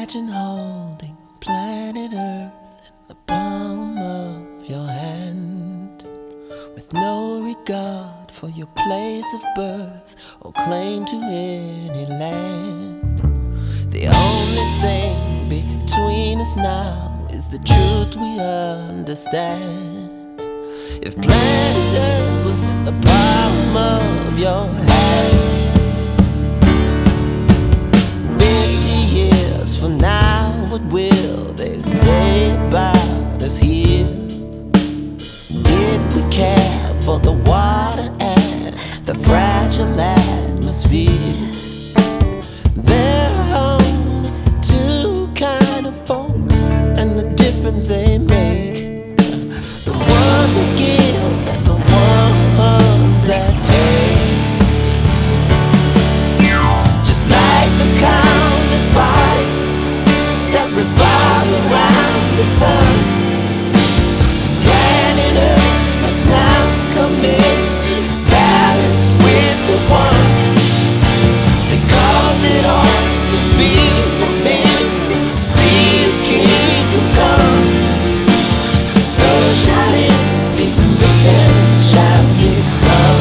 Imagine holding planet Earth in the palm of your hand, with no regard for your place of birth or claim to any land. The only thing between us now is the truth we understand. If planet Earth was in the palm of your hand, 50 years from now, what will they say about us here? Did we care for the water and the fragile atmosphere? There are only two kind of folk, and the difference they make, the ones that give and the ones that take. Just like the countless bodies that revolve around the sun, planet Earth must now come into balance with the one that caused it all to be. Within the sea's kingdom come, so shall it be written, shall be sung.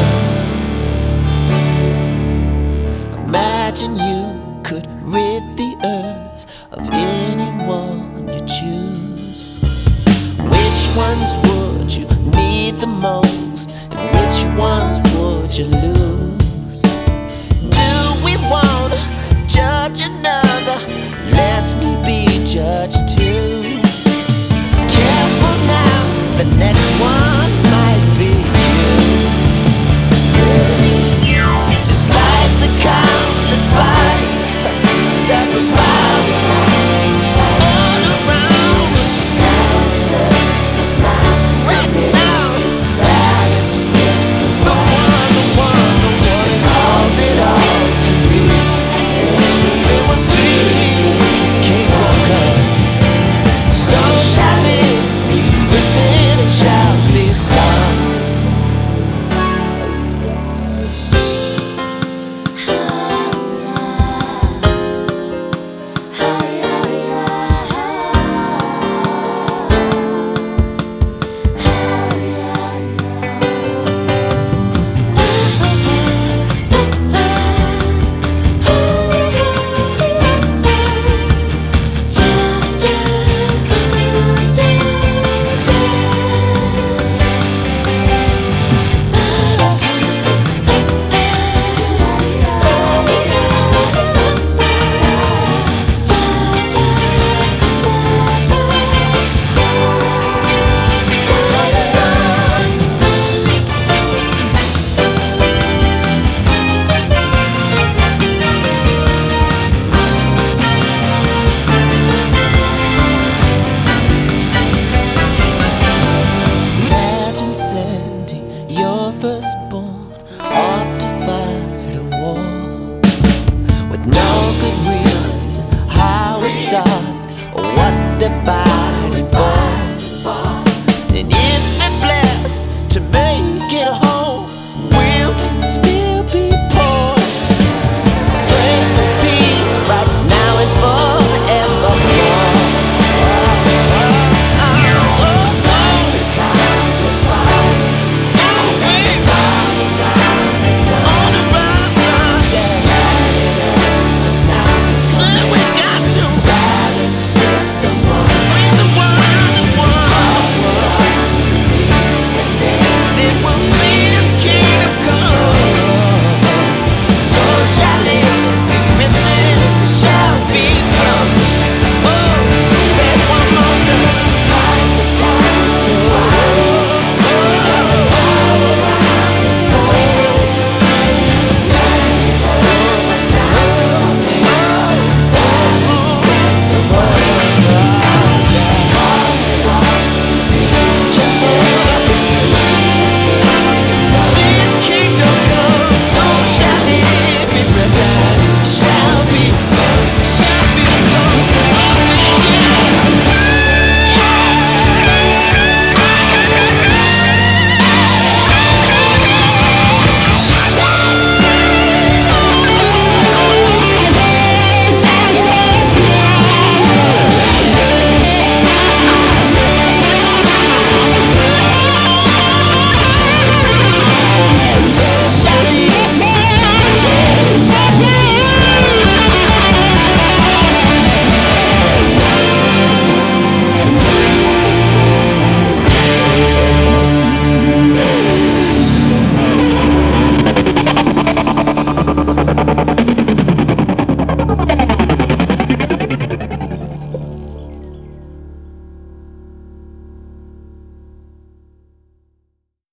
Imagine you could rid the earth of anyone you choose. Which ones would you need the most, and which ones would you lose? Do we want to judge another, lest we be judged too?